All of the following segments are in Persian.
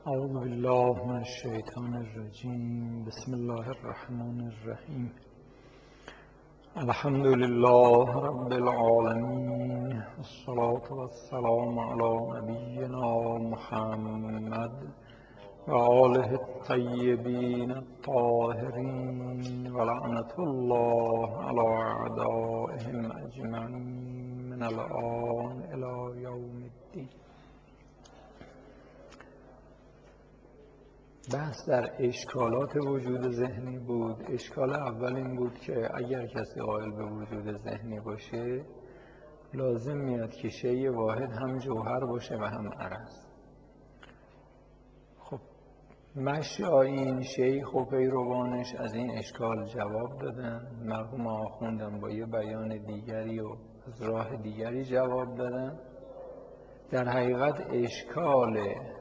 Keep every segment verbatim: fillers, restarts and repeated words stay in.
اعوذ بالله من الشیطان الرجیم. بسم الله الرحمن الرحیم. الحمد لله رب العالمین، والصلاة والسلام علی نبینا محمد و آله الطیبین الطاهرین و لعنة الله علی اعدائهم اجمعین من الآن الی یوم الدین. بحث در اشکالات وجود ذهنی بود. اشکال اول این بود که اگر کسی قائل به وجود ذهنی باشه لازم میاد که شیء واحد هم جوهر باشه و هم عرض. خب مشایین شیخ و پیروانش از این اشکال جواب دادن. مرحوم آخوندم با یه بیان دیگری و از راه دیگری جواب دادن. در حقیقت اشکال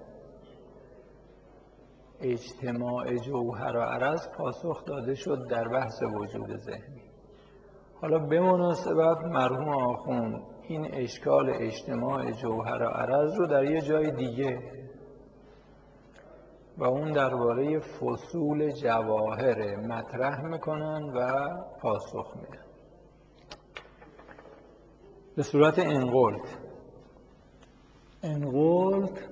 اجتماع جوهر و عرض پاسخ داده شد در بحث وجود ذهنی. حالا به مناسبت مرحوم آخوند این اشکال اجتماع جوهر و عرض رو در یه جای دیگه و اون درباره فصول جواهر مطرح میکنن و پاسخ میدن به صورت انقلت. انقلت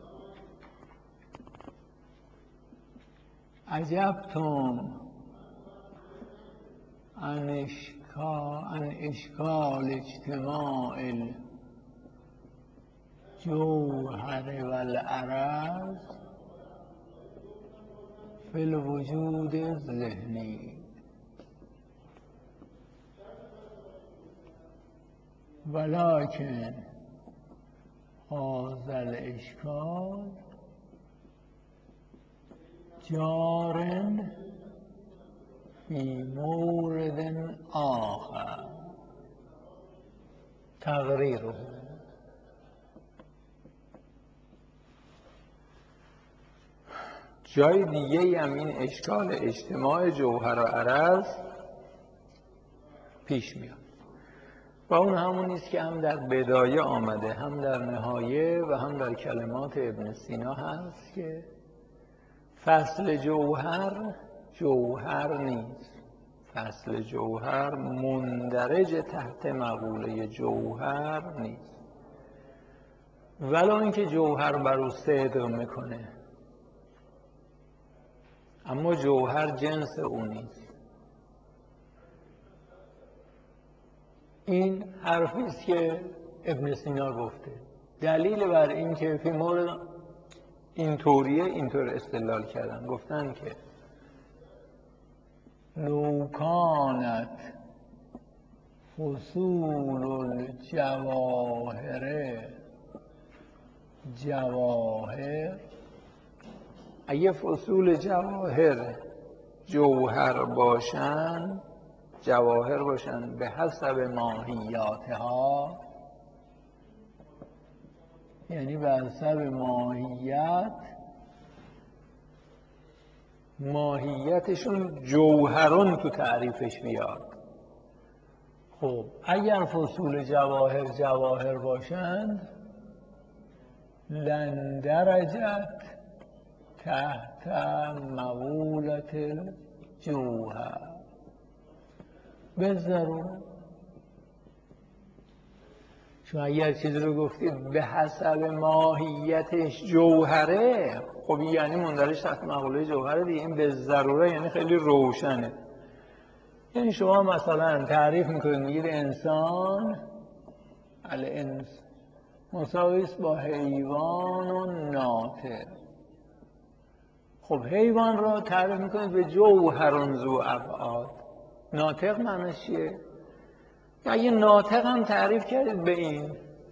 عجبتم عن اشکال عن اشکال اجتماع الجوهر والعرض فی الوجود الذهنی ولکن هذا الاشکال جارن فی مورد آخر تقریره. جای دیگه هم این اشکال اجتماع جوهر و عرض پیش میاد و اون همون است که هم در بدایه آمده، هم در نهایه و هم در کلمات ابن سینا هست که فصل جوهر جوهر نیست. فصل جوهر مندرج تحت مقوله جوهر نیست، ولو اینکه جوهر بر او صدق میکنه، اما جوهر جنس او نیست. این حرفی است که ابن سینا گفته. دلیل بر این که فی مورد این طوریه اینطور استدلال کردن، گفتن که لو کانت فصول الجواهر جواهر، اگه فصول جواهر جوهر باشن، جواهر باشن به حسب ماهیاتها، یعنی به حسب ماهیت ماهیتشون جوهرون تو تعریفش بیاد. خب اگر فصول جواهر جواهر باشند لندرجت تحت مقولت الجوهر بالضروره. چون اگر چیزی رو گفتید به حسب ماهیتش جوهره، خب یعنی مندرج تحت مقوله جوهره دیگه. این به ضروره یعنی خیلی روشنه. یعنی شما مثلا تعریف میکنید میگید انسان الانس مساوی است با حیوان و ناطق. خب حیوان رو تعریف میکنید به جوهر ذو ابعاد، ناطق معنیش چیه؟ اگه ناطق هم تعریف کردید به این،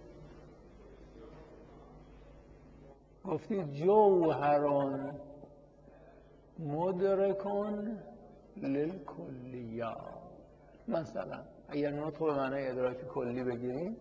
گفتید جوهرون مدرکون للکلیات. مثلا اگر نطق به معنای ادراک کلی بگیریم،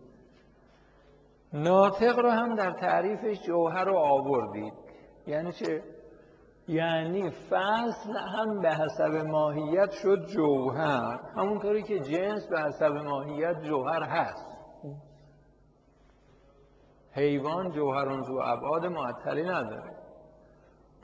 ناطق رو هم در تعریفش جوهر رو آوردید. یعنی چه؟ یعنی فصل هم به حسب ماهیت شد جوهر، همونطوری که جنس به حسب ماهیت جوهر هست. حیوان جوهران ذو ابعاد معطلی نداره.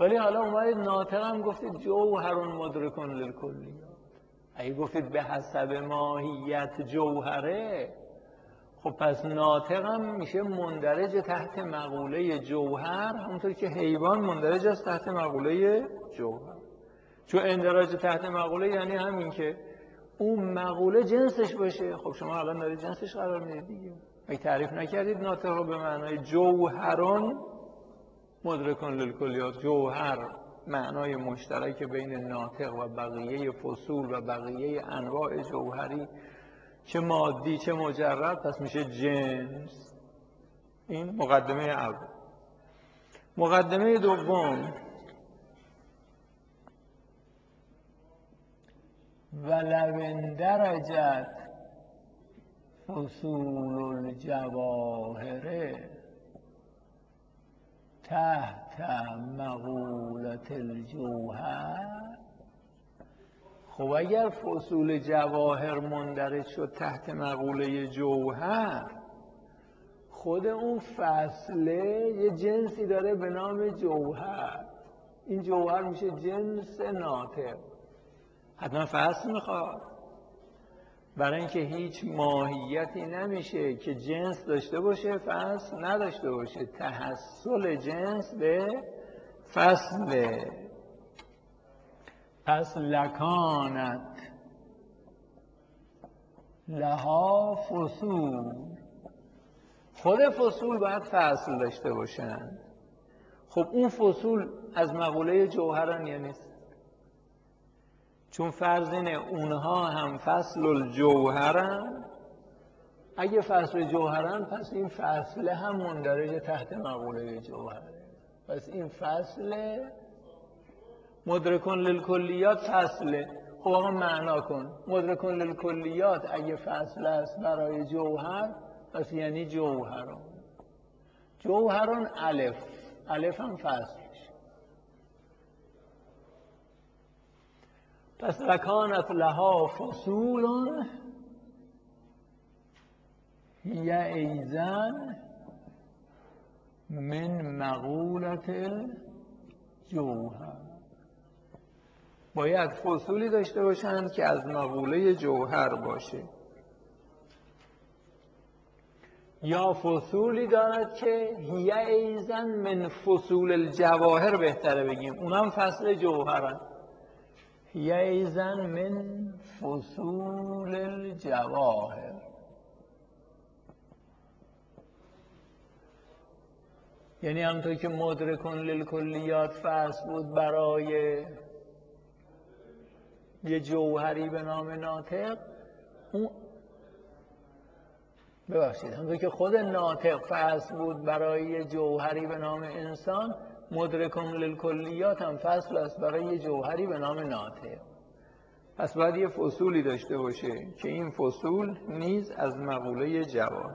ولی حالا اومدید ناطق هم گفتید جوهر مدرکن للکلیات. اگه گفتید به حسب ماهیت جوهره، خب پس ناطق هم میشه مندرج تحت مقوله جوهر، همونطور که حیوان مندرج است تحت مقوله جوهر. چون اندراج تحت مقوله یعنی همین که اون مقوله جنسش باشه. خب شما الان دارید جنسش قرار میدید دیگه. اگه تعریف نکردید ناطق رو به معنای جوهران مدرکن للکلیات، جوهر معنای مشترک بین ناطق و بقیه فصول و بقیه انواع جوهری، چه مادی چه مجرد، پس میشه جنس. این مقدمه اول. مقدمه دوم، ولو اندرجت فصول الجواهر تحت مقولة الجوهر. خب اگر فصول جواهر مندرج شد تحت مقوله جوهر، خود اون فصله یه جنسی داره به نام جوهر. این جوهر میشه جنس ناطق. حتما فصل میخواد، برای اینکه هیچ ماهیتی نمیشه که جنس داشته باشه فصل نداشته باشه. تحصل جنس به فصل. پس لکانت لها فصول، خود فصول باید فصل داشته باشن. خب اون فصول از مقوله جوهرن یا نیست؟ چون فرض اینه اونها هم فصل الجوهرن. اگه فصل جوهرن پس این فصل هم مندرج تحت مقوله جوهره. پس این فصل مدرکن للکلیات فصله. خب آقا معنا کن. مدرکن للکلیات اگه فصل است برای جوهر، پس یعنی جوهران. جوهران الف، الف هم فصلش. پس لکانت لها فصول هی ایزن من مقولة الجوهر. باید فصولی داشته باشند که از مقوله جوهر باشه، یا فصولی دارد که هی ایزن من فصول الجواهر، بهتره بگیم اونم فصل جوهرن. هی ایزن من فصول الجواهر. یعنی همونطور که مدرکن للکلیات فصل بود برای یه جوهری به نام ناطق، اون ببخشید همونطور که خود ناطق فصل بود برای یه جوهری به نام انسان، مدرکن للکلیات هم فصل است برای یه جوهری به نام ناطق. پس باید یه فصولی داشته باشه که این فصول نیز از مقوله جواهر.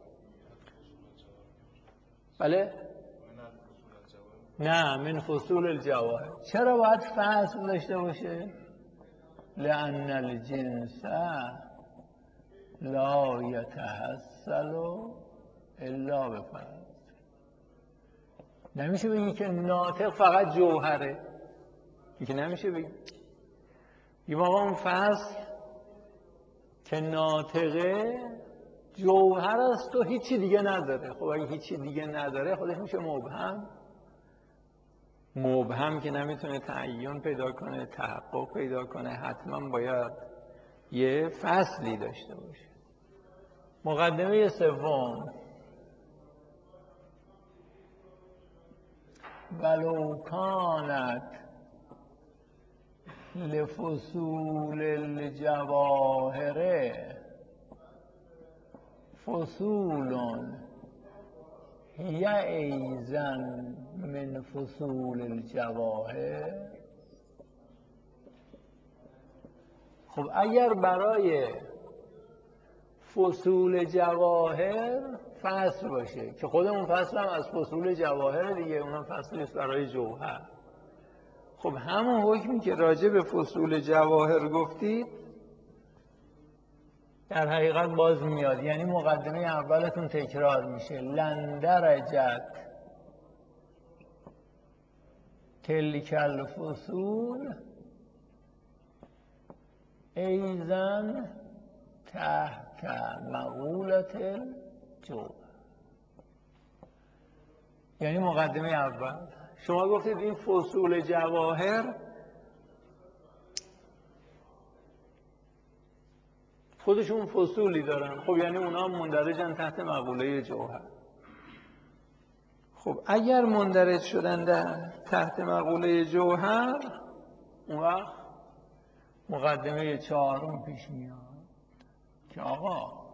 بله؟ نه، من فصول الجواهر. چرا باید فصل داشته باشه؟ لأن الجنس لا یتحصل الا بفصل. نمیشه بگی که ناطق فقط جوهره، این که نمیشه بگی. یه موقع اون فصل که ناطقه جوهر است و هیچی دیگه نداره. خب اگه هیچی دیگه نداره خودش میشه مبهم. مبهم که نمیتونه تعین پیدا کنه، تحقق پیدا کنه، حتما باید یه فصلی داشته باشه. مقدمه سوم، ولو کانت لفصول الجواهر فصول هی ایزن من فصول الجواهر. خب اگر برای فصول جواهر فصل باشه، که خودمون فصل هم از فصول جواهر دیگه، اونم فصل نیست برای جوهر، خب همون حکمی که راجع به فصول جواهر گفتید در حقیقت باز میاد. یعنی مقدمه اولتون تکرار میشه. لندرجت تلک الفصول ایزن تحت مقولت الجوهر. یعنی مقدمه اول شما گفتید این فصول جواهر خودشون فصولی دارن، خب یعنی اونا مندرجن تحت مقوله جوهر. خب اگر مندرج شدن در تحت مقوله جوهر، اون وقت مقدمه چهارم پیش میاد که آقا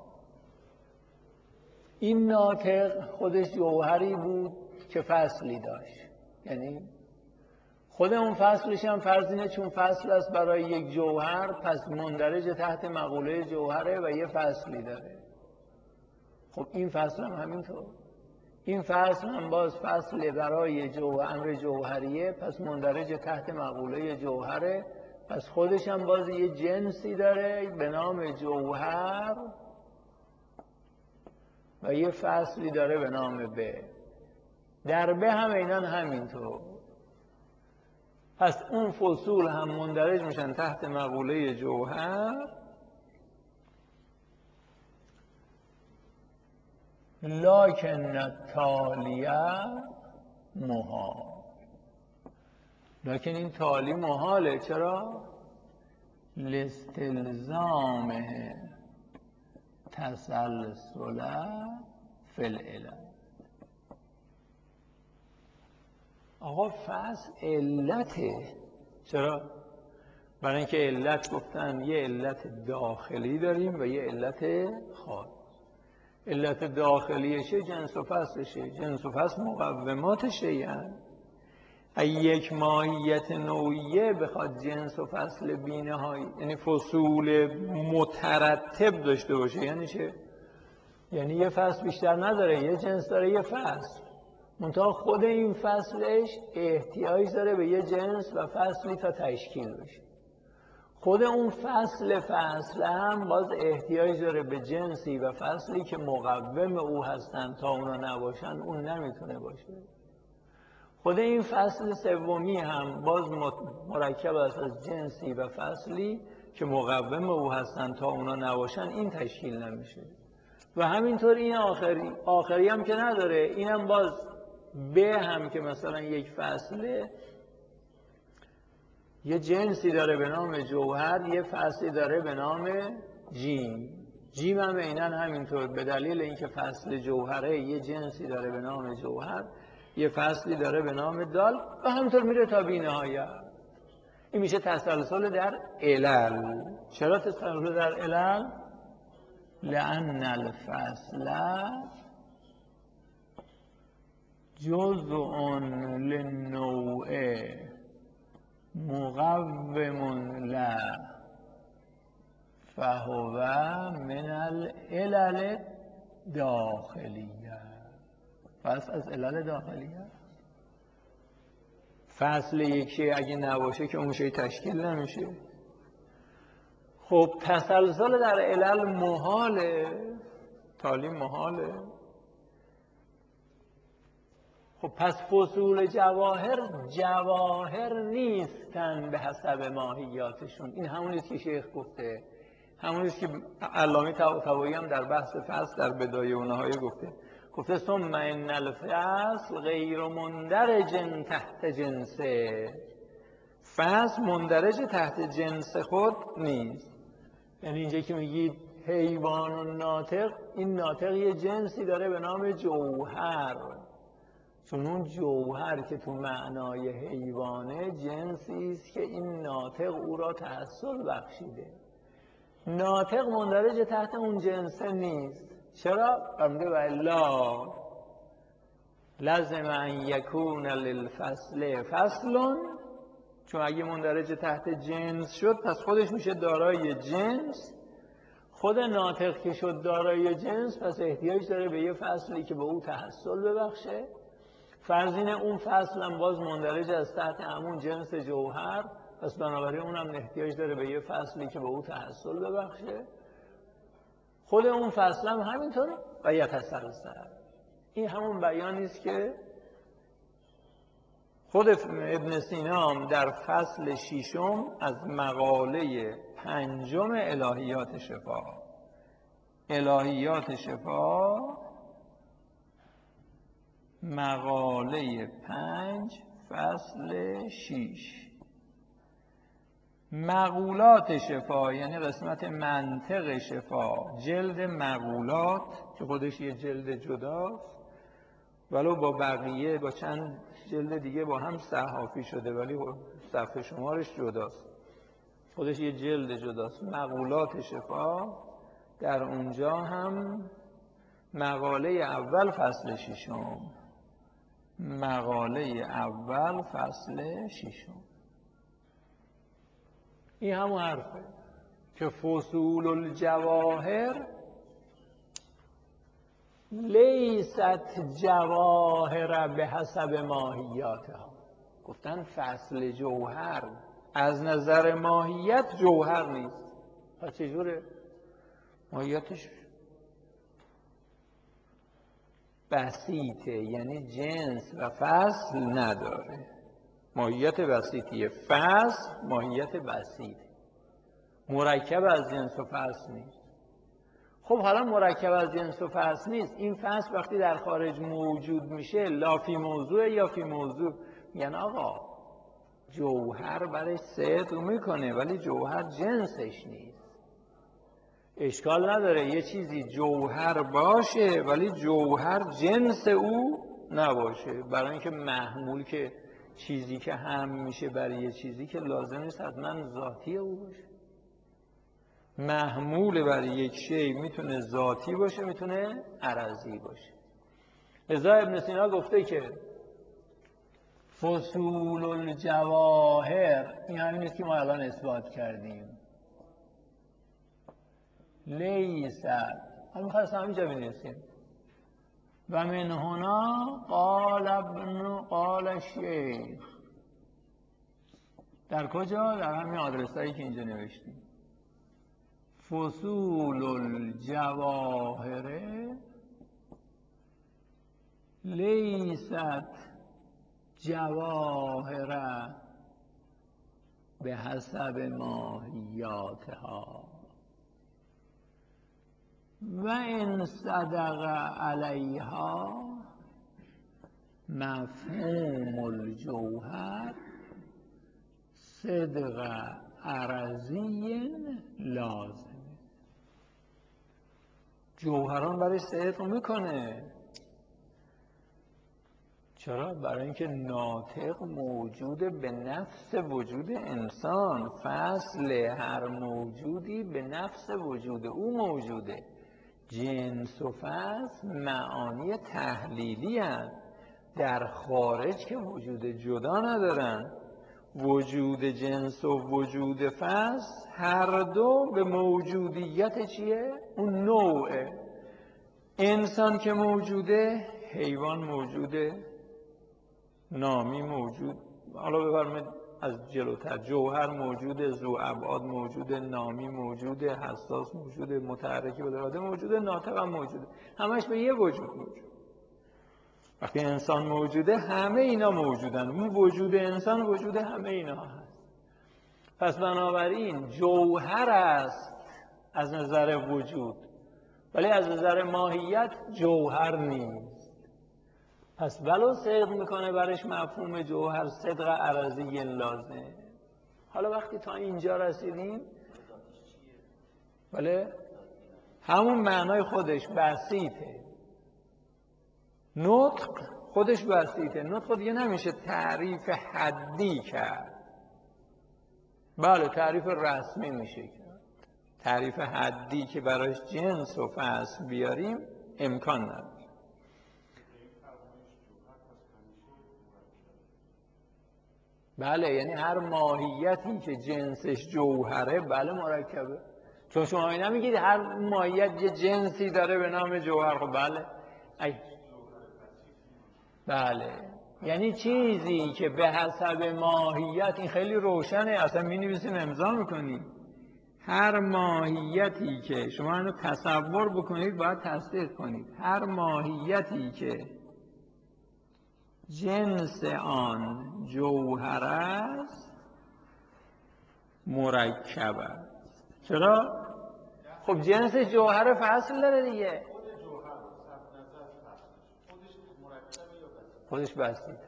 این ناطق خودش جوهری بود که فصلی داشت، یعنی خود اون فصلش هم فرض اینه چون فصل است برای یک جوهر، پس مندرج تحت مقوله جوهره و یه فصلی داره. خب این فصل هم همینطور، این فصل هم باز فصل برای جو امر جوهریه، پس مندرج تحت مقوله جوهره، پس خودش هم باز یه جنسی داره به نام جوهر و یه فصلی داره به نام ب. در ب هم اینان همینطور، پس اون فصول هم مندرج میشن تحت مقوله جوهر. لکن التالیه محال، لکن این تالی محاله. چرا؟ لاستلزامه تسلسل فی العلل. آقا فصل علته. چرا؟ برای اینکه علت گفتن یه علت داخلی داریم و یه علت خارجی. علت داخلیشه جنس و فصلشه، جنس و فصل مقوماتشه. یعنی اگه یک ماهیت نوعیه بخواد جنس و فصل بی‌نهایی، یعنی فصول مترتب داشته باشه، یعنی چه؟ یعنی یه فصل بیشتر نداره، یه جنس داره، یه فصل. منتها خود این فصلش احتیاج داره به یه جنس و فصلی تا تشکیل بشه. خود اون فصل فصل هم باز احتیاج داره به جنسی و فصلی که مقوم او هستن، تا اونا نباشن اون نمیتونه باشه. خود این فصل سومی هم باز مرکب است از جنسی و فصلی که مقوم او هستن، تا اونا نباشن این تشکیل نمیشه. و همینطور این آخری آخری هم که نداره، این هم باز به هم که مثلا یک فصله یه جنسی داره به نام جوهر، یه فصلی داره به نام جیم. جیم هم اینن همینطور، به دلیل اینکه فصل جوهره یه جنسی داره به نام جوهر، یه فصلی داره به نام دال و همینطور میره تا بی نهایت. این میشه تسلسل در علل. چرا تسلسل در علل؟ لأن الفصل جزء للنوع مقوم له فهو من العلل داخلیه. فصل از علل داخلیه. فصل یک شیء اگه نباشه که اون شیء تشکیل نمیشه. خب تسلسل در علل محاله، تالی محاله. خب پس فصول جواهر جواهر نیستن به حسب ماهیاتشون. این همونیست که شیخ گفته، همونیست که علامه طباطبایی هم در بحث فصل در بدایه و نهایه گفته. گفته ثم ان الفصل غیر مندرج تحت جنسه. فصل مندرج تحت جنس خود نیست. یعنی اینجا که میگید حیوان و ناطق، این ناطق یه جنسی داره به نام جوهر، چون اون جوهر که تو معنای حیوانه جنسی است که این ناطق او را تحصل بخشیده. ناطق مندرج تحت اون جنسه نیست. چرا؟ فرموده و الا لازم ان یکون للفصل فصل، چون اگه مندرج تحت جنس شد پس خودش میشه دارای جنس. خود ناطق که شد دارای جنس پس احتیاج داره به یه فصلی که به او تحصل ببخشه. فرضین اون فصل هم باز مندرج از تحت همون جنس جوهر، پس بنابراین اونم احتیاج داره به یه فصلی که به او تحصل ببخشه. خود اون فصل هم همینطوره و یتسلسل. این همون بیانی است که خود ابن سینا هم در فصل ششم از مقاله پنجم الهیات شفا الهیات شفا مقاله پنج فصل شش مقولات شفا، یعنی قسمت منطق شفا، جلد مقولات که خودش یه جلد جداست، ولو با بقیه با چند جلد دیگه با هم صحافی شده ولی صفحه شمارش جداست، خودش یه جلد جداست. مقولات شفا در اونجا هم مقاله اول فصل ششم مقاله اول فصل ششم این همون حرفه که فصول الجواهر لیست جواهر به حسب ماهیاتها. گفتن فصل جوهر از نظر ماهیت جوهر نیست. پس چجوره؟ ماهیتش بسیطه، یعنی جنس و فصل نداره. ماهیت بسیطیه. فصل ماهیت بسیطه، مرکب از جنس و فصل نیست. خب حالا مرکب از جنس و فصل نیست، این فصل وقتی در خارج موجود میشه لافی موضوع یا فی موضوع، یعنی آقا جوهر برای صدق میکنه ولی جوهر جنسش نیست. اشکال نداره یه چیزی جوهر باشه ولی جوهر جنس او نباشه، برای اینکه محمول که چیزی که هم میشه برای یه چیزی که لازم نیست حتما ذاتی او باشه. محمول برای یک شی میتونه ذاتی باشه میتونه عرضی باشه. لذا ابن سینا گفته که فصول الجواهر این همین نیست که ما الان اثبات کردیم. لیست هم میخواستم همینجا بنویسیم و من هنا قال ابن قال الشیخ. در کجا؟ در همین آدرس هایی که اینجا نوشتیم. فصول الجواهر لیست جواهر به حسب ماهیاتها و ان صدق علیها مفهوم الجوهر صدق عرضی لازم. جوهران برای صدق میکنه. چرا؟ برای اینکه ناطق موجوده به نفس وجود انسان. فصل هر موجودی به نفس وجود او موجوده. جنس و فصل معانی تحلیلی هستند، در خارج که وجود جدا ندارن. وجود جنس و وجود فصل هر دو به موجودیت چیه؟ اون نوعه. انسان که موجوده، حیوان موجوده، نامی موجود، حالا بفرمایید از جلوتر، جوهر موجوده، ذو ابعاد موجوده، نامی موجوده، حساس موجوده، متحرک بالاراده موجوده، ناطق هم موجوده. همش به یه وجود موجود. وقتی انسان موجوده همه اینا موجودن. اون وجود انسان وجود همه اینا هست. پس بنابراین جوهر است از نظر وجود ولی از نظر ماهیت جوهر نیست. پس ولو صدق میکنه برش مفهوم جوهر صدق عرضی لازم. حالا وقتی تا اینجا رسیدیم بله همون معنای خودش بسیطه. نطق خودش بسیطه. نطق دیگه نمیشه تعریف حدی کرد. بله تعریف رسمی میشه کرد. تعریف حدی که برایش جنس و فصل بیاریم امکان نداره. بله یعنی هر ماهیتی که جنسش جوهره بله مرکبه. چون شما نمیگید هر ماهیت یه جنسی داره به نام جوهر. خب بله ای. بله یعنی چیزی که به حسب ماهیت، این خیلی روشنه، اصلا می نویسیم امضا میکنیم. هر ماهیتی که شما اینو تصور بکنید باید تصدیق کنید. هر ماهیتی که جنس آن جوهر است مرکب است. چرا؟ خب جنس جوهر فصل داره دیگه. خودش بسیط.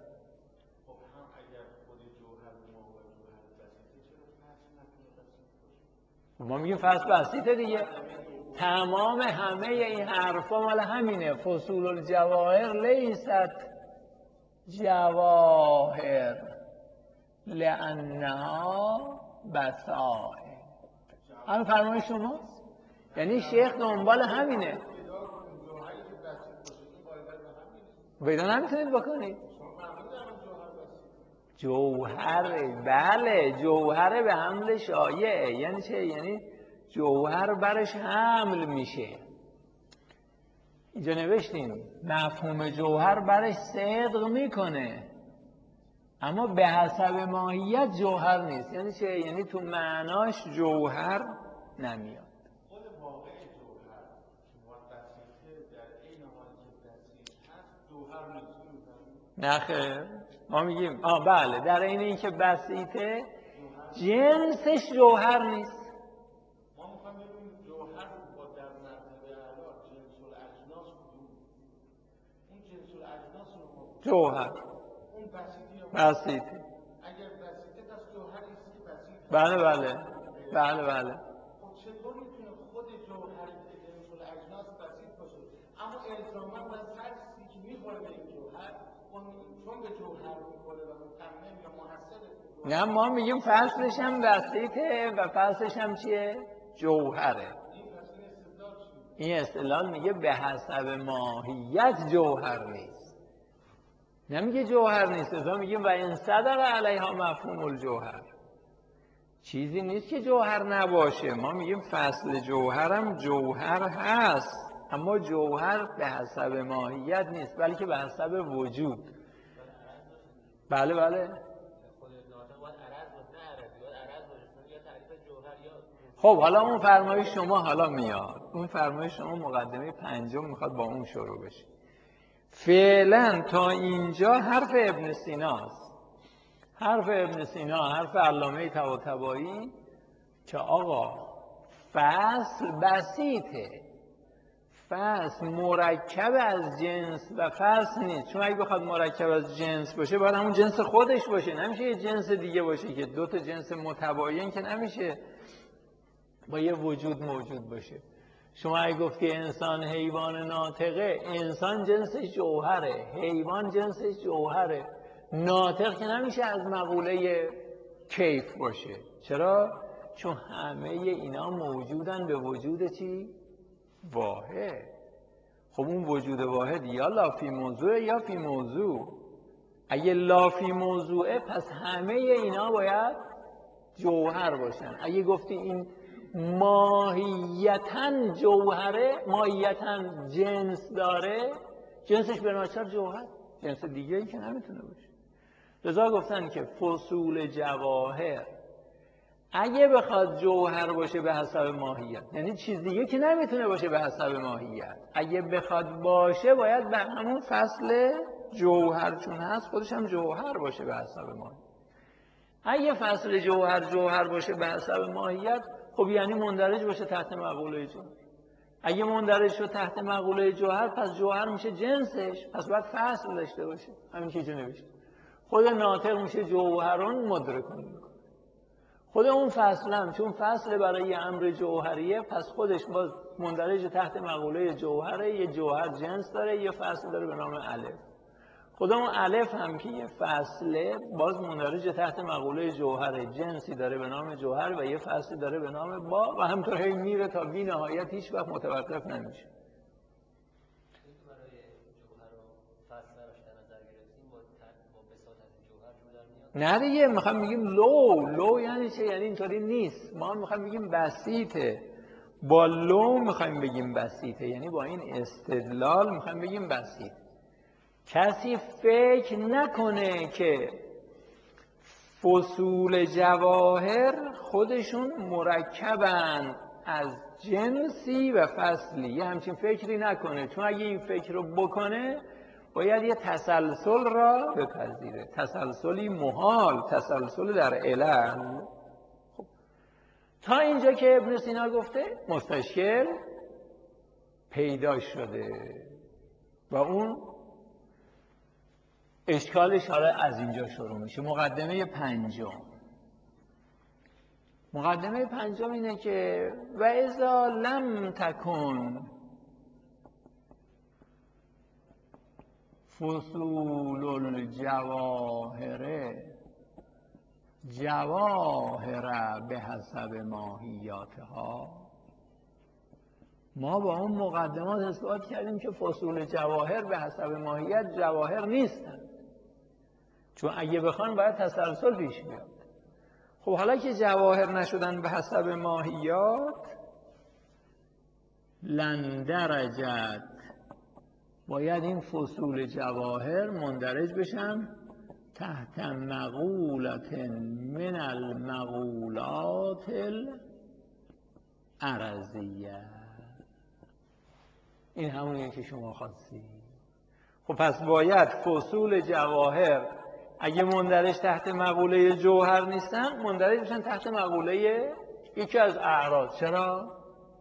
ما میگیم فصل بسیطه دیگه. تمام همه این حرفا مال همینه. فصول الجواهر لیست جواهر لانها بسائل. همین فرمای شما؟ یعنی شیخ دنبال همینه. پیدا نمیتونید بکنید. جوهر، بله جوهر به حمل شایعه. یعنی چه؟ یعنی جوهر برش حمل میشه. اینجا نوشتیم مفهوم جوهر برش صدق میکنه اما به حسب ماهیت جوهر نیست. یعنی چه؟ یعنی تو معناش جوهر نمیاد. خود واقع جوهر که در این حالی که بسیط هست جوهر نیست. نه خیر، ما میگیم آه بله در این این که بسیطه جنسش جوهر نیست. ما میخوایم ببینیم جوهر با در مرتبه اعلی جنس الاجناس کدوم؟ اون جنس الاجناس رو جوهر اون بسیطی یا بسیطه. اگر بسیطه پس جوهری است که بسیط. بله بله بله بله. خب چطور میتونه خود جوهری که جنس الاجناس بسیط باشه اما الزاما باید فصلی که میخوره به این جوهر چون به جوهر میخوره و متمم یا محصل؟ نه ما میگیم فصلش هم بسیطه و فصلش هم چیه؟ جوهره. این استدلال میگه به حسب ماهیت جوهر نیست. نمیگه جوهر نیست. ازا میگیم و این صدق علیها مفهوم الجوهر. چیزی نیست که جوهر نباشه. ما میگیم فصل جوهر هم جوهر هست اما جوهر به حسب ماهیت نیست بلکه به حسب وجود. بله بله. خب حالا اون فرمایش شما حالا میاد. اون فرمایش شما مقدمه پنجم میخواد با اون شروع بشه. فعلا تا اینجا حرف ابن سیناست. حرف ابن سینا، حرف علامه طباطبایی که آقا فصل بسیطه، فصل مرکب از جنس و فصل نیست. چون اگه بخواد مرکب از جنس باشه باید همون جنس خودش باشه، نمیشه یه جنس دیگه باشه که دو تا جنس متباین که نمیشه با یه وجود موجود باشه. شما اگه گفتی انسان حیوان ناطقه، انسان جنسش جوهره، حیوان جنسش جوهره، ناطق که نمیشه از مقوله کیف باشه. چرا؟ چون همه اینا موجودن به وجود چی؟ واحد. خب اون وجود واحد یا لافی موضوع یا فی موضوع. اگه لافی موضوعه پس همه اینا باید جوهر باشن. اگه گفتی این ماهیتاً جوهره، ماهیتاً جنس داره، جنسش به ناچار جوهر، جنس دیگه ای که نمیتونه باشه. لذا گفتن که فصول جواهر اگه بخواد جوهر باشه به حسب ماهیت، یعنی چیز دیگه که نمیتونه باشه به حسب ماهیت، اگه بخواد باشه باید به همون فصل جوهر چون هست خودش هم جوهر باشه به حسب ماهیت. اگه فصل جوهر جوهر باشه به حسب ماهیت، خب یعنی مندرج باشه تحت مقوله جوهر. اگه مندرج شد تحت مقوله جوهر پس جوهر میشه جنسش، پس باید فصل داشته باشه. همین که جو نوشته. خود ناطق میشه جوهرون مدرکون. خود اون فصل هم چون فصل برای امر جوهریه پس خودش باز مندرج تحت مقوله جوهره. یه جوهر جنس داره، یه فصل داره به نام الف. خود اون الف هم که یه فصله باز مندرج تحت مقوله جوهره، جنسی داره به نام جوهر و یه فصلی داره به نام با و همطور هی میره تا بی نهایت هیچ وقت متوقف نمیشه. نه دیگه میخوام میگیم لو لو یعنی چه؟ یعنی اینطوری نیست. ما میخوام بگیم بسیطه، با لو میخوایم بگیم بسیطه، یعنی با این استدلال میخوایم بگیم بسیط. کسی فکر نکنه که فصول جواهر خودشون مرکبن از جنسی و فصلی، یه همچین فکری نکنه. چون اگه این فکر رو بکنه باید یه تسلسل را بپذیره، تسلسلی محال، تسلسل در علل. خب. تا اینجا که ابن سینا گفته مستشکل پیدا شده و اون اشکالش حالا از اینجا شروع میشه. مقدمه پنجم مقدمه پنجم اینه که و اذا لم تکن فصول الجواهر جواهر به حسب ماهیاتها. ما با اون مقدمات اثبات کردیم که فصول جواهر به حسب ماهیت جواهر نیستن، چون اگه بخوان باید تسلسل پیش بیاد. خب حالا که جواهر نشدن به حسب ماهیات، لندرجت باید این فصول جواهر مندرج بشن تحت مقولت من المقولات العرضیه. این همونیه که شما خواستی. خب پس باید فصول جواهر اگه مندرج تحت مقوله جوهر نیستن، مندرج بشن تحت مقوله یکی از اعراض. چرا؟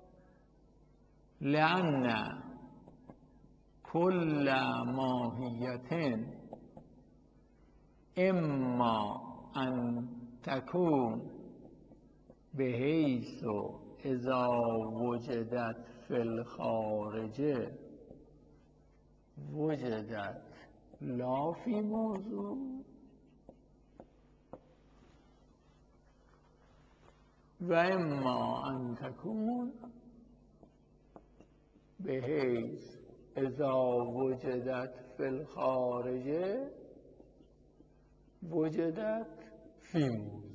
لأن کل ماهیت اما ان تکون به حیث اذا وجدت فی الخارج وجدت لا فی موضوع و اما ان تکون به حیث اذا وجدت فی الخارج وجدت فی موضوع.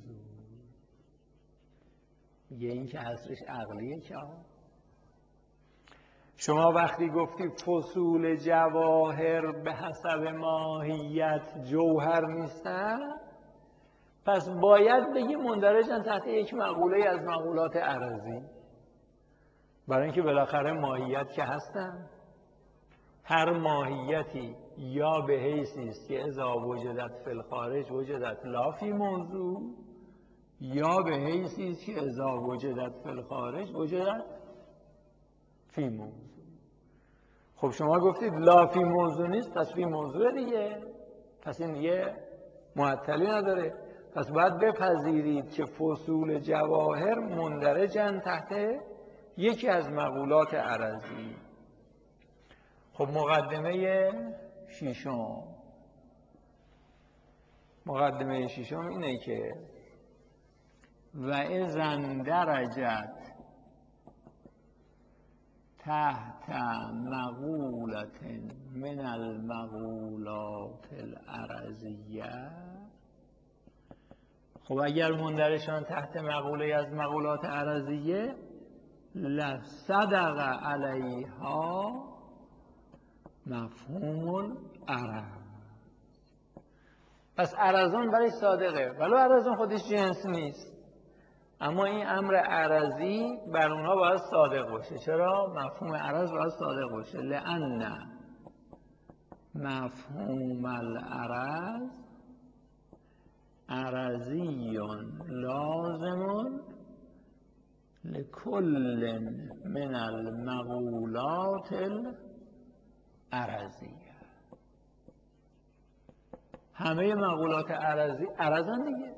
یه این که حصرش عقلیه. که شما وقتی گفتی فصول جواهر به حسب ماهیت جوهر نیستن، پس باید بگی مندرجن تحت یک مقوله از مقولات عرضی، برای اینکه بالاخره ماهیت که هستن. هر ماهیتی یا به حیثی است که اذا وجدت فی الخارج وجدت لا فی موضوع، یا به حیثی است که اذا وجدت فی الخارج وجدت فی موضوع. خب شما گفتید لا فی موضوع نیست، پس فی موضوع دیگه، پس این دیگه معطلی نداره. پس باید بپذیرید که فصول جواهر مندرجن تحت یکی از مقولات عرضی. خب مقدمه ششم مقدمه ششم اینه که و اذا اندرجت تحت مقولت من المقولات العرضیه. خب اگر مندرجشان تحت مقوله از مقولات عرضیه، لصدق علیها مفهوم العرض. پس عرضان برای صادقه، ولو عرضان خودش جنس نیست، اما این امر عرضی بر اونها باید صادق باشه. چرا؟ مفهوم عرض باید صادق باشه. لأن مفهوم العرض عرضی لازم لکل من المقولات العرضیه. همه مقولات عرضی عرضن دیگه.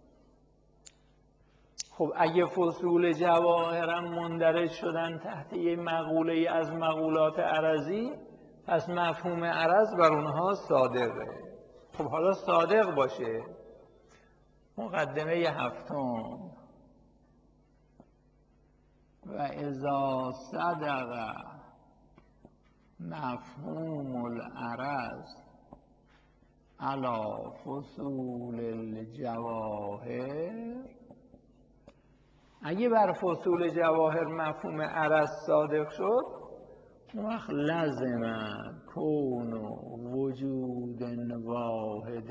خب اگه فصول جواهرم مندرج شدن تحت یه مقوله از مقولات عرضی، پس مفهوم عرض بر اونها صادقه. خب حالا صادق باشه. مقدمه هفتم و اذا صدق مفهوم العرض علی فصول الجواهر، اگه بر فصول جواهر مفهوم عرض صادق شد، وقت لازم کون وجود واحد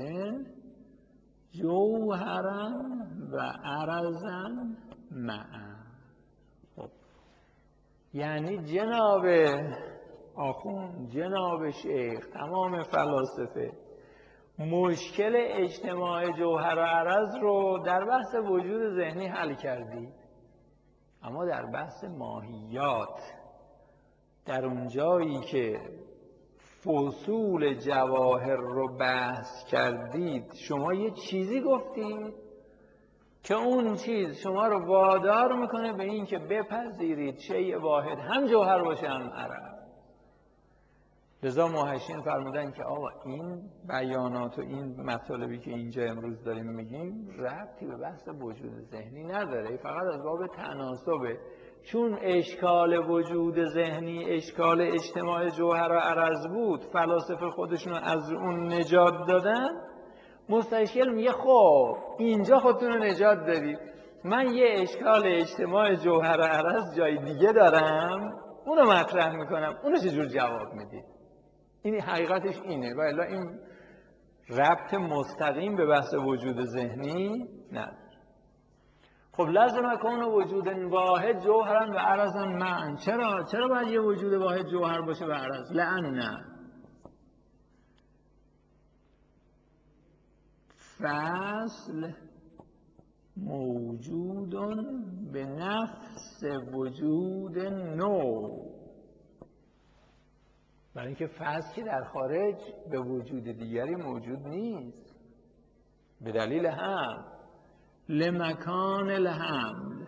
جوهرا و عرضا معا. خب یعنی جناب آخوند، جناب شیخ، تمام فلاسفه مشکل اجتماع جوهر و عرض رو در بحث وجود ذهنی حل کردی، اما در بحث ماهیات، در اون جایی که فصول جواهر رو بحث کردید، شما یه چیزی گفتید که اون چیز شما رو وادار میکنه به این که بپذیرید شیء واحد هم جوهر باشه هم عرض. لذا محشین فرمودن که آقا این بیانات و این مطالبی که اینجا امروز داریم میگیم ربطی به بحث وجود ذهنی نداره، فقط از باب تناسبه. چون اشکال وجود ذهنی اشکال اجتماع جوهر و عرض بود، فلاسفه خودشون رو از اون نجات دادن. مستشکل میگه خب اینجا خودتون رو نجات دادید، من یه اشکال اجتماع جوهر و عرض جای دیگه دارم، اونو مطرح میکنم، اونو چجور جواب میدید؟ این حقیقتش اینه، و الا این ربط مستقیم به بحث وجود ذهنی نداره. خب لازم کون وجود واحد جوهرن و عرضن معن. چرا؟ چرا باید یه وجود واحد جوهر باشه و عرض؟ لأن فصل موجود به نفس وجود نو. برای اینکه فصل که در خارج به وجود دیگری موجود نیست. به دلیل هم لمکان الحمل.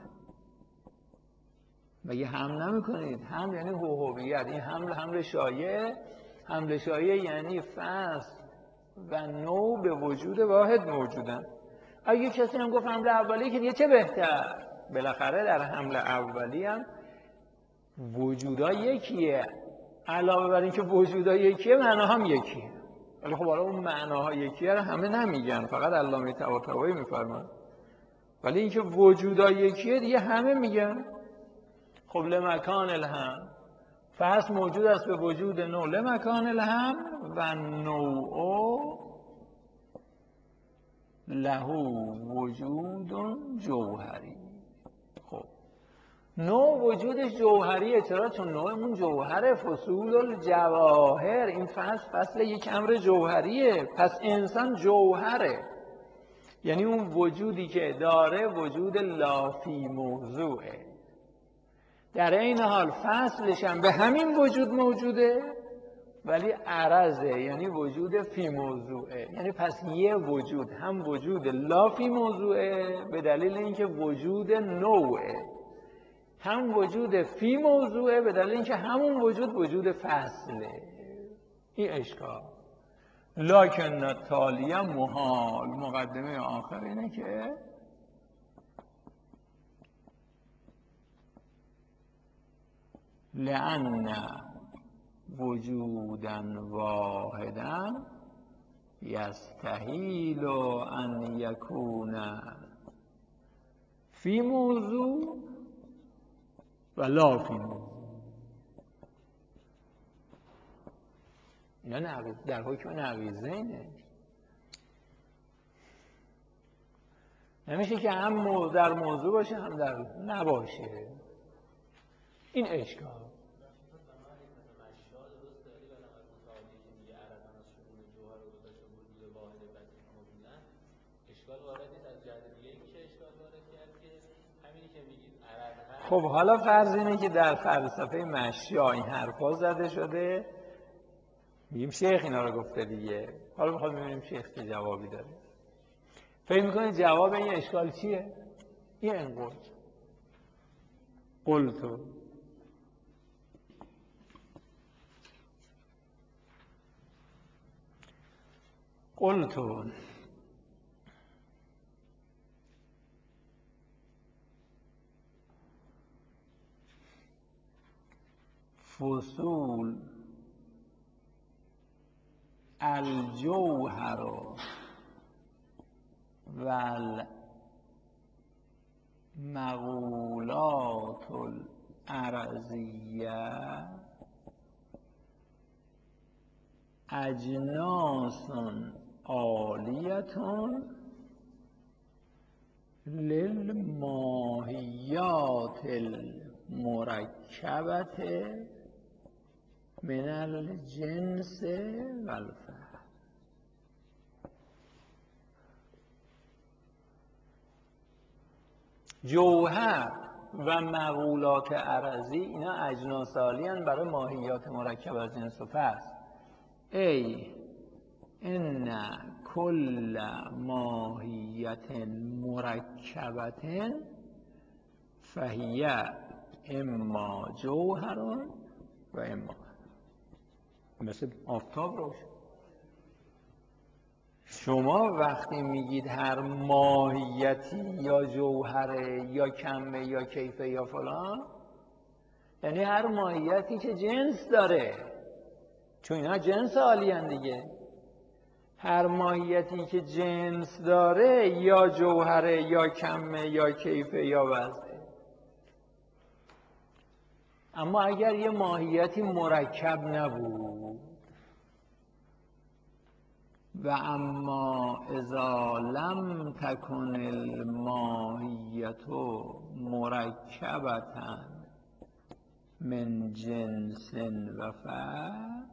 مگه حمل نمی کنید؟ حمل یعنی هوهویت. این حمل حمل شایع، حمل شایع یعنی فصل و نوع به وجود واحد موجودن. اگه کسی هم گفت حمل اولی که دیگه چه بهتر، بالاخره در حمل اولی هم وجودا یکیه، علاوه بر اینکه وجودا یکیه معناها هم یکیه. ولی خب حالا اون معناها یکیه رو همه نمیگن، فقط علامه طباطبایی میفرمان. ولی اینکه وجودا یکیه دیگه همه میگن. خب لمکان الهم، فصل موجود است به وجود نو، لمکان الهم و نوع له وجود جوهری. خب نوع وجودش جوهریه. چرا؟ چون نوعمون جوهره، فصول الجواهر. این فصل فصل یک امر جوهریه. پس انسان جوهره، یعنی اون وجودی که داره وجود لافی موضوعه. در این حال فصلش هم به همین وجود موجوده ولی عرضه، یعنی وجود فی موضوعه. یعنی پس یه وجود هم وجود لافی موضوعه به دلیل اینکه وجود نوعه، هم وجود فی موضوعه به دلیل اینکه همون وجود وجود فصله. این اشکال. لکن تالیه محال. مقدمه آخر اینه که لأن وجودا واحدا یستحیل ان یکون فی موضوع و لا فی موضوع. اینا در حکم نقیضینه. نمیشه که هم در موضوع باشه هم در نباشه. این اشکال. خب حالا فرض اینه که در فلسفه مشیا این حرفا زده شده، میگیم شیخ اینا رو گفته دیگه. حالا میخواد ببینیم شیخ چه جوابی داره. فکر میکنید جواب این اشکال چیه؟ این انقل قلتو قلتو فصول الجوهر و المقولات العرضیه اجناس عالیتون للماهیات المرکبت من الجنس و الفعل. جوهر و مقولات عرضی اینا اجناس عالی هستند برای ماهیات مرکب از جنس و فصل. ای ان کل ماهیت مرکبت فهی اما جوهر و اما، مثل آفتاب روشن. شما وقتی میگید هر ماهیتی یا جوهره یا کمه یا کیفه یا فلان، یعنی هر ماهیتی که جنس داره، چون اینا جنس عالی هستند دیگه. هر ماهیتی که جنس داره یا جوهره یا کمه یا کیفه یا وزنه. اما اگر یه ماهیتی مرکب نبود، و اما اذا لم تکن الماهیت مرکبتا من جنس و فصل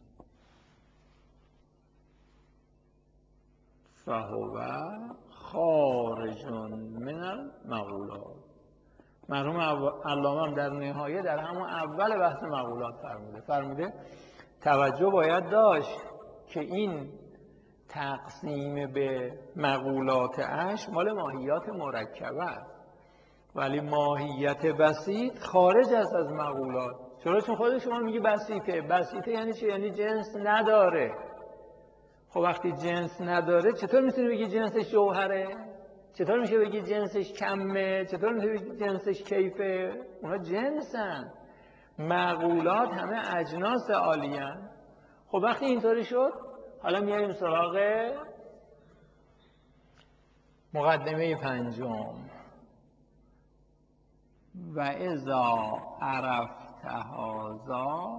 فهو خارج من المقولات. مرحوم علامه هم در نهایه در همون اول بحث مقولات فرموده فرموده توجه باید داشت که این تقسیم به مقولات اش مال ماهیات مرکبه است، ولی ماهیت بسیط خارج است از مقولات. چرا؟ چون خود شما میگی بسیطه. بسیطه یعنی چی؟ یعنی جنس نداره. خب وقتی جنس نداره چطور میتونی بگی جنسش جوهره؟ چطور میشه بگی جنسش کمه؟ چطور میشه بگی جنسش کیفه؟ اونا جنسن. مقولات همه اجناس عالیان. خب وقتی اینطوری شد، حالا میاریم سراغ مقدمه پنجم. و اذا عرفت هذا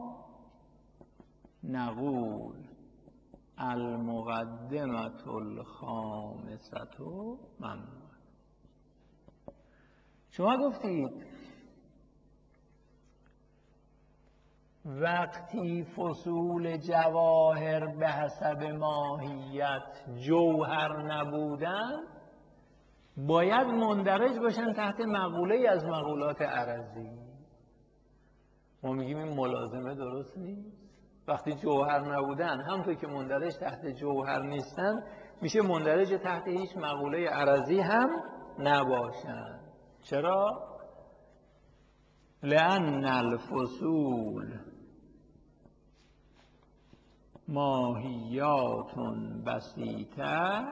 نقول المقدمة الخامسة ممنوع. شما گفتید وقتی فصول جواهر به حسب ماهیت جوهر نبودن، باید مندرج باشن تحت مقوله از مقولات عرضی. ما میگیم این ملازمه درست نیست. وقتی جوهر نبودن، همونطور که مندرج تحت جوهر نیستن، میشه مندرج تحت هیچ مقوله عرضی هم نباشن. چرا؟ لأن الفصول ماهیات بسیطه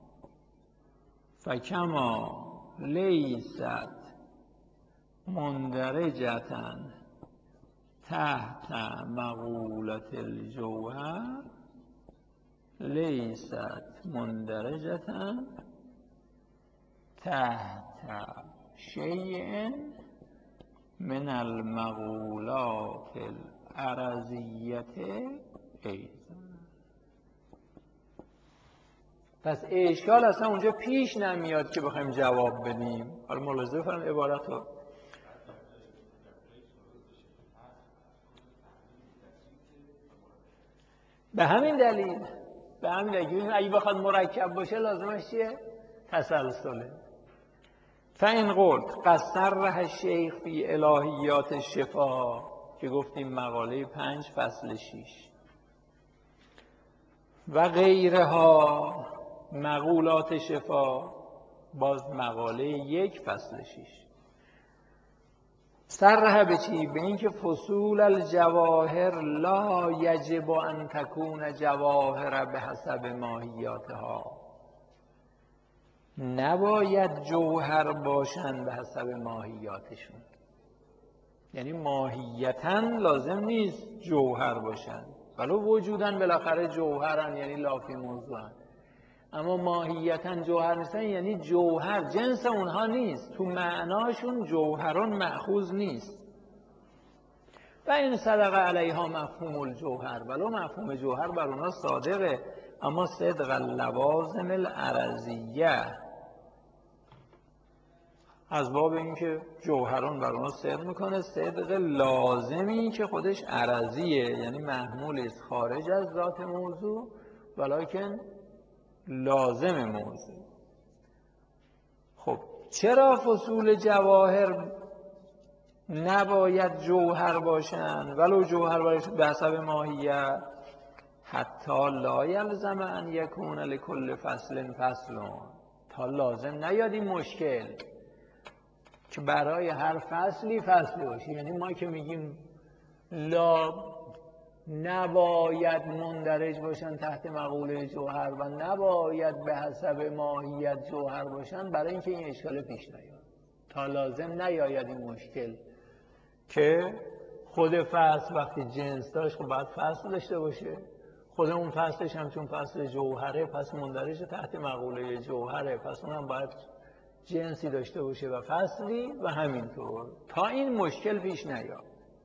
فکما لیست مندرجتا تحت مقولة الجوهر لیست مندرجتا تحت شیء من المقولات العرضیت ایضا. پس اشکال اصلا اونجا پیش نمیاد که بخوایم جواب بدیم. حالا ملاحظه فرمایید عبارت رو. به همین دلیل به همین دلیل اگه بخواد مرکب باشه لازمش چیه؟ تسلسله. فإن قلت قد صرح الشیخ فی الهیات الشفا، که گفتیم مقاله پنج فصل شیش، و غیرها مقولات شفا باز مقاله یک فصل شیش، صرح به چی؟ به اینکه فصول الجواهر لا یجب ان تکون جواهر به حسب ماهیاتها، نباید جوهر باشن به حسب ماهیاتشون. یعنی ماهیتاً لازم نیست جوهر باشن، ولو وجوداً بالاخره جوهرن، یعنی لافی موضوعن. اما ماهیتاً جوهر نیستن یعنی جوهر جنس اونها نیست، تو معناشون جوهران مأخوذ نیست. و این صدق علیها مفهوم الجوهر، ولو مفهوم جوهر بر اونها صادقه، اما صدق اللوازم العرضیه از باب اینکه جوهران بر اونها صدق میکنه، صدق لازمی که خودش عرضیه، یعنی محمول است خارج از ذات موضوع ولیکن لازم موضوع. خب چرا فصول جواهر نباید جوهر باشن ولو جوهر باشن به حسب ماهیت؟ حتی لا یلزم ان یکون لکل فصل فصلون، تا لازم نیاد این مشکل که برای هر فصلی فصلی باشه. یعنی ما که میگیم لا نباید مندرج باشن تحت مقوله جوهر و نباید به حسب ماهیت جوهر باشن، برای اینکه این اشکال پیش نیاد، تا لازم نیاید این مشکل که خود فصل وقتی جنس داشت خب باید فصل داشته باشه، خود اون فصلش هم چون فصل جوهره پس مندرج تحت مقوله جوهره، پس اونم باید جنسی داشته باشه و فصلی و همینطور تا این مشکل پیش نیاد.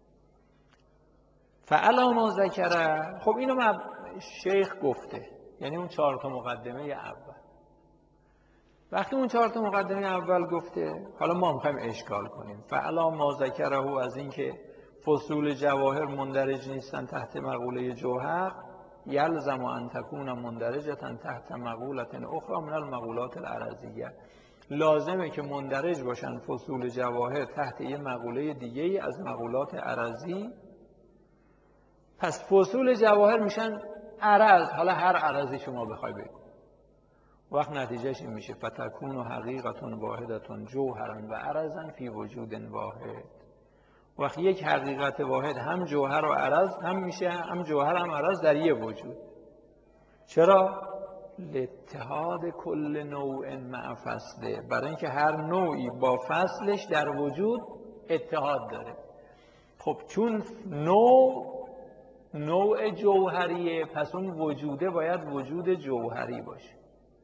فعلا ما ذکره، خب اینو شیخ گفته، یعنی اون چهار تا مقدمه اول. وقتی اون چهار تا مقدمه اول گفته، حالا ما میخوایم اشکال کنیم. فعلا ما ذکره از این که فصول جواهر مندرج نیستن تحت مقوله جوهر، یلزم ان تکون مندرجتا تحت مقولت اخرى من المقولات العرضیه، لازمه که مندرج باشن فصول جواهر تحت یه مقوله دیگه از مقولات عرضی. پس فصول جواهر میشن عرض، حالا هر عرضی شما بخوای بگو، وقت نتیجهش این میشه فتکون و حقیقت واحدتون جوهرا و عرضا فی وجود واحد. وقت یک حقیقت واحد هم جوهر و عرض هم میشه، هم جوهر هم عرض در یه وجود. چرا؟ لاتحاد کل نوع مع فصله، برای اینکه هر نوعی با فصلش در وجود اتحاد داره. خب چون نوع نوع جوهریه پس اون وجوده باید وجود جوهری باشه.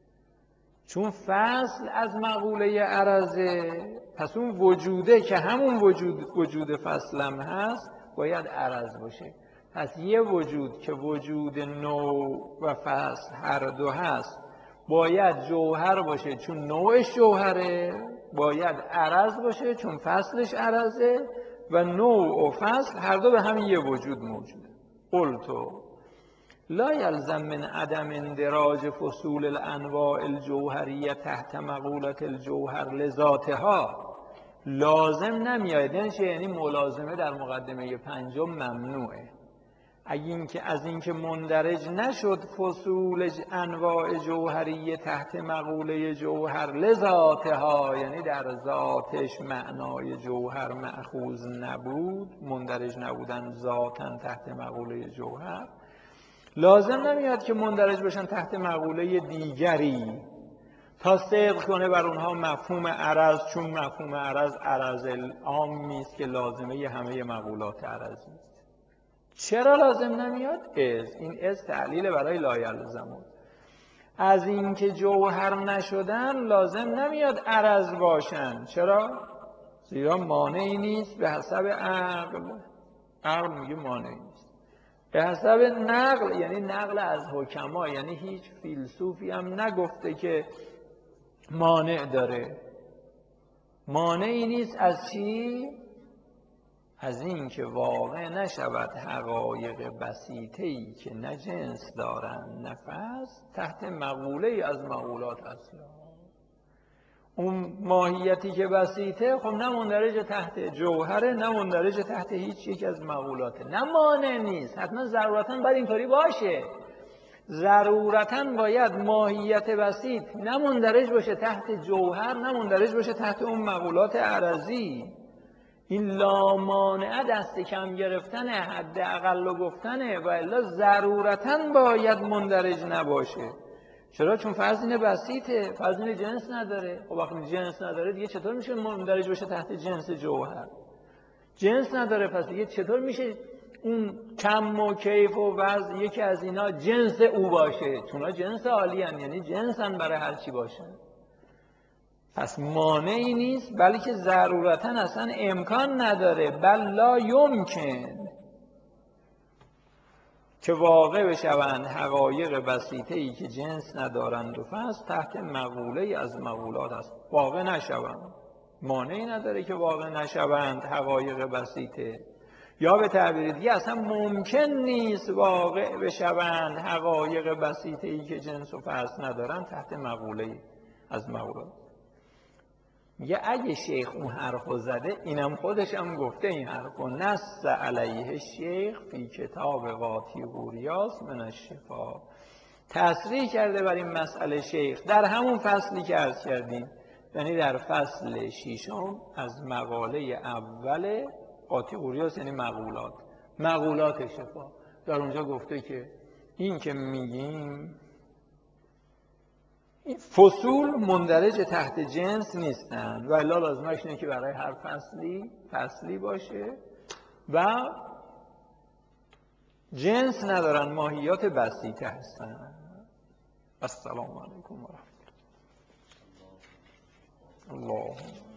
چون فصل از مقوله عرضه پس اون وجوده که همون وجود وجود فصلم هست باید عرض باشه. پس یه وجود که وجود نوع و فصل هر دو هست باید جوهر باشه چون نوعش جوهره، باید عرض باشه چون فصلش عرضه، و نوع و فصل هر دو به همین یه وجود موجوده. قلتو لا یلزم من عدم اندراج فصول الانواع الجوهریه تحت مقولت الجوهر لذاتها، لازم نمیاد، یعنی ملازمه در مقدمه پنجم ممنوعه. اگه اینکه از اینکه مندرج نشد فصول انواع جوهریه تحت مقوله جوهر لذاتها، یعنی در ذاتش معنای جوهر مأخوذ نبود، مندرج نبودن ذاتن تحت مقوله جوهر، لازم نمیاد که مندرج بشن تحت مقوله دیگری تا صدق کنه بر اونها مفهوم عرض، چون مفهوم عرض عرض العامی است که لازمه همه مقولات عرضی است. چرا لازم نمیاد؟ از این از تعلیل برای لا یلزم. از اینکه جوهر نشدن لازم نمیاد عرض باشن. چرا؟ زیرا مانعی نیست به حسب عقل. عقل میگه مانعی نیست. به حسب نقل، یعنی نقل از حکما، یعنی هیچ فیلسوفی هم نگفته که مانع داره. مانعی نیست از چی؟ از این که واقع نشود حقایق بسیطه‌ای که نه جنس دارند نه فصل تحت مقوله از مقولات اصلا. اون ماهیتی که بسیطه خب نه مندرج تحت جوهره نه مندرج تحت هیچ یک از مقولاته. نه مانع نیست، حتما ضرورتاً باید اینطوری باشه، ضرورتاً باید ماهیت بسیط نه مندرج باشه تحت جوهر نه مندرج باشه تحت اون مقولات عرضی. این لامانعه دست کم گرفتنه، حد اقل گفتنه، و الا ضرورتاً باید مندرج نباشه. چرا؟ چون فرض اینه بسیطه، فرض اینه جنس نداره. خب وقتی جنس نداره دیگه چطور میشه مندرج باشه تحت جنس جوهر؟ جنس نداره، پس دیگه چطور میشه اون کم و کیف و وضع یکی از اینا جنس او باشه؟ چون جنس عالی هن، یعنی جنس هن برای هر چی باشن. پس مانعی نیست، بلکه ضرورتاً اصلا امکان نداره، بل لا یمکن که واقع بشوند حقایق بسیطه‌ای که جنس ندارند و فصل تحت مقوله از مقولات است، واقع نشوند. مانعی نداره که واقع نشوند حقایق بسیطه، یا به تعبیر دیگه اصلا ممکن نیست واقع بشوند حقایق بسیطه ای که جنس و فصل ندارن تحت مقوله از مقولات. میگه اگه شیخ اون حرفو زده، اینم خودش هم گفته این حرفو، نص علیه شیخ فی کتاب قاطی قوریاس من الشفا، تصریح کرده بر این مسئله شیخ در همون فصلی که عرض کردیم، یعنی در فصل ششم از مقاله اول قاطی قوریاس، یعنی مقولات مقولات شفا. در اونجا گفته که این که میگیم فصول مندرج تحت جنس نیستن و الا لازمش اینه که برای هر فصلی فصلی باشه و جنس ندارن، ماهیات بسیطه هستن. السلام علیکم و رحمت الله.